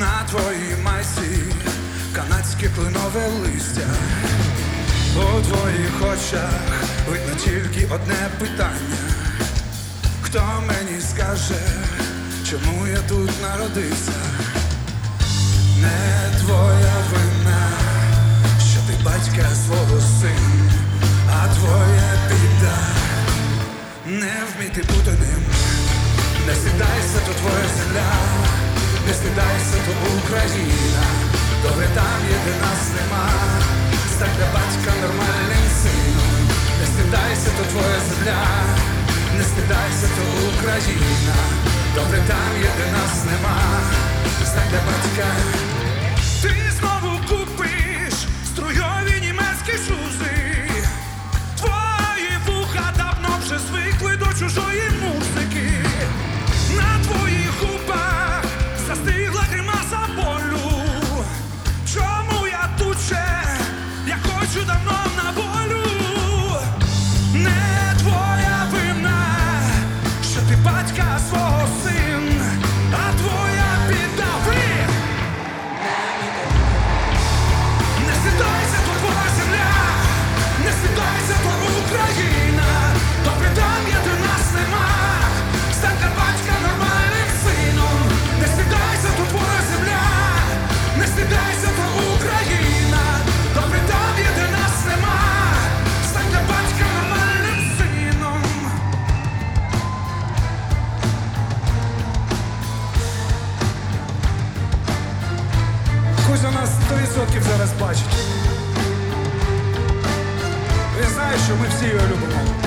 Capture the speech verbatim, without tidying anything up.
На твоїй майці канадське кленове листя. У твоїх очах видно тільки одне питання: хто мені скаже, чому я тут народився? Не твоя вина, що ти батька свого сина, а твоя біда не вміти бути ним. Не стидайся, то твоя земля, не стидайся, то Україна. Добре там є, де нас нема, стань для батька нормальним сином. Не стидайся, то твоя земля, не стидайся, то Україна. Добре там є, де нас нема, стань для батька. Ти знову купиш струйові німецькі шузи. Твої вуха давно вже звикли до чужої музики. На твоїх губах застигла гримаса болю. Чому я тут ще? Я хочу давно на волю. Не твоя вина, що ти батька свого син, а твоя біда. Ви не стидайся, то твоя земля, не стидайся, то Україна. Добре там є, де нас нема, стань для батька нормальним сином. Не стидайся, то твоя земля, не стидайся, то Україна. Добре там є, де нас нема, стань для батька нормальним сином. Хоч за нас сто відсотків зараз бачить. Він знає, що ми всі його любимо.